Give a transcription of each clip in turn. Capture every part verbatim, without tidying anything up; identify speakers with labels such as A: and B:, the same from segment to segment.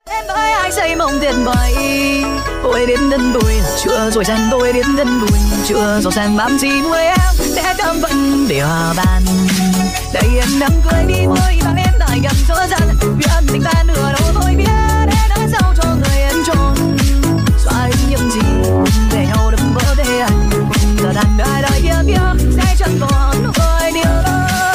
A: Đến với ai xây mộng tuyệt vời, tôi đến đến tôi chưa rồi dần tôi đến đến tôi chưa rồi dần bám chỉ nuôi em để tâm vẫn điều bàn. Đây em đang cười đi với bạn em tại gần chỗ dần chuyện tình ta nửa đâu thôi biết để nói sau cho người em trốn xóa đi những gì để nhau đừng vỡ đê giờ đàn đời đời kia kia sẽ chẳng còn hơi điều đó.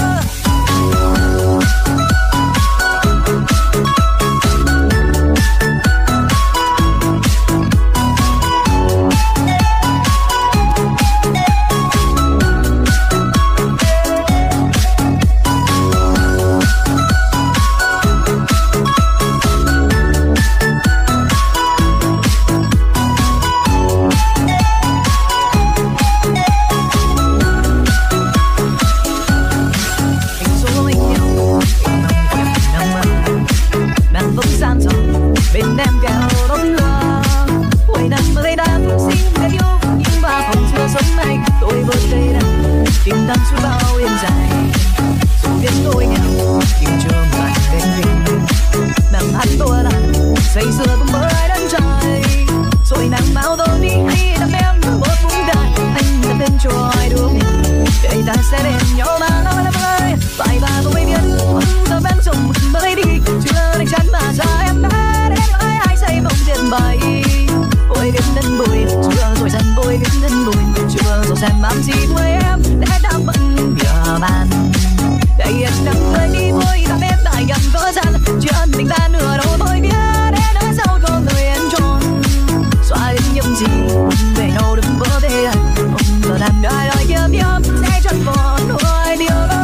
A: Bên em kẹo đón lừa hồi năm mới đang xin để yêu nhưng mà không chưa sống này tôi vượt đây đang tìm đắm suốt bao đêm dài dù biết tôi nghèo tìm chưa mãi đến mình nàng hát tôi là say sưa cũng mới đến trời rồi nàng bao tôi đi khi đắm em một vùng đời anh đã tên cho ai đua mình để ta sẽ bên nhau mà nói là ơi phải và tôi biết giờ bên dùng mới đi chưa đánh chắn mà ra em đã say mộng tuyệt vời, tôi đến đến bụi chưa rồi dần tôi đến đến bụi chưa rồi dần bám chỉ nuôi em để đang bận bìa bàn. Đây em đang cười đi với đam em tại gần vỡ dần chuyện tình ta nửa đâu thôi biết để nói sau cho người em trốn xóa đi những gì để nhau đừng vỡ đê không giờ đàn đời đời kia biết sẽ chẳng còn hơi điều đó.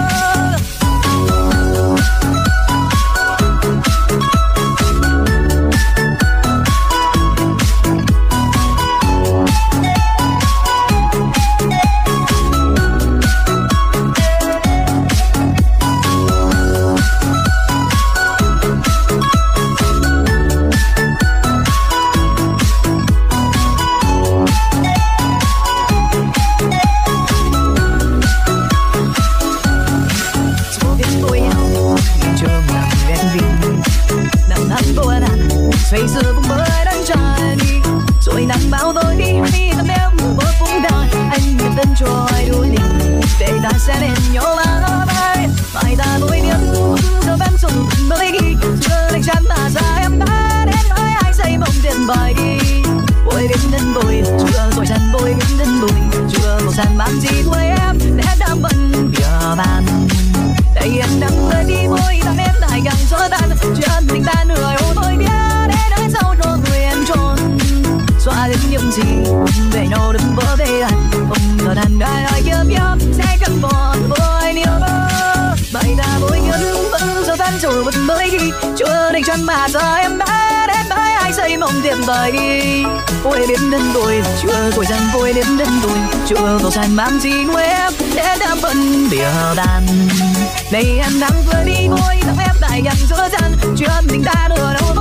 A: Say sưa cũng mới đến trời rồi nàng bao tôi đi khi tâm em một vùng đời anh nhận tên cho ai đuổi đi để ta sẽ đến nhau mà nó bay phải ta tôi biết giờ em dùng mới đi chưa đánh chắn mà ra em đã đến với ai xây mộng tuyệt vời tôi đến đến tôi chưa rồi dần tôi đến đến tôi chưa một dần bám chỉ nuôi em để đang bận bìa bàn. Đây em đang cười đi với đam em tại gần chỗ tan chuyện tình ta nửa đâu thôi biết sau cho người em trốn xóa đến những gì để nhau đừng vỡ đê không giờ đàn đời đời kia biết sẽ chẳng còn với điều đó vậy ta vui nhân vẫn giờ tan rồi vẫn mới đi chưa định chân mà giờ em đã đến với ai xây mộng tuyệt vời tôi đến đến tôi chưa rồi dần tôi đến đến tôi chưa rồi dần bám chỉ nuôi em để đã bận bìa đàn. Đây em đang vừa đi vui thằng em tại gần giữa chân chuyện tình ta nửa đâu